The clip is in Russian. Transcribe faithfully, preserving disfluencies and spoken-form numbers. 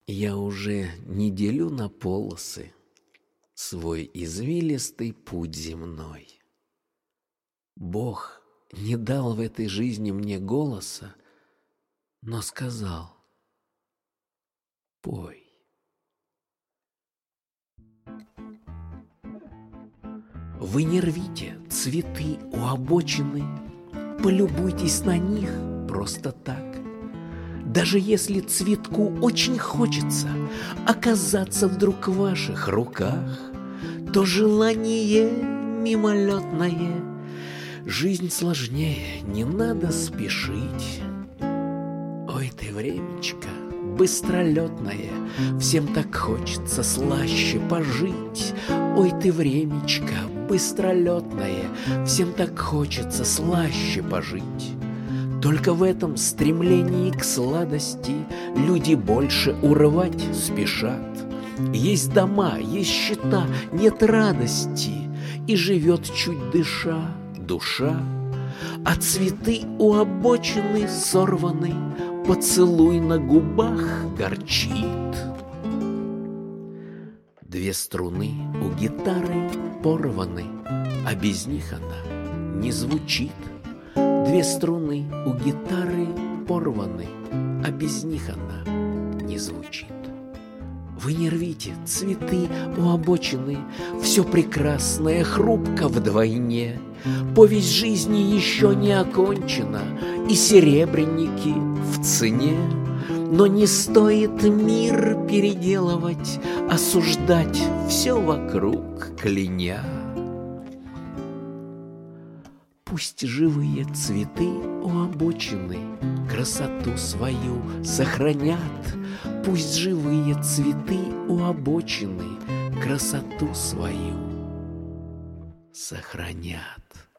Я уже не делю на полосы свой извилистый путь земной. Бог не дал в этой жизни мне голоса, но сказал: пой. Вы не рвите цветы у обочины, полюбуйтесь на них просто так. Даже если цветку очень хочется оказаться вдруг в ваших руках, то желание мимолетное. Жизнь сложнее, не надо спешить. Ой ты, времечко быстролетное, всем так хочется слаще пожить. Ой ты, времечко быстролетное, всем так хочется слаще пожить. Только в этом стремлении к сладости люди больше урвать спешат. Есть дома, есть счета, нет радости, и живет чуть дыша душа. А цветы у обочины сорваны, поцелуй на губах горчит. Две струны у гитары порваны, а без них она не звучит. Две струны у гитары порваны, а без них она не звучит. Вы не рвите цветы у обочины, все прекрасное хрупко вдвойне. Повесть жизни еще не окончена, и серебряники в цене. Но не стоит мир переделывать, осуждать все вокруг кляня. Пусть живые цветы у обочины красоту свою сохранят. Пусть живые цветы у обочины красоту свою сохранят.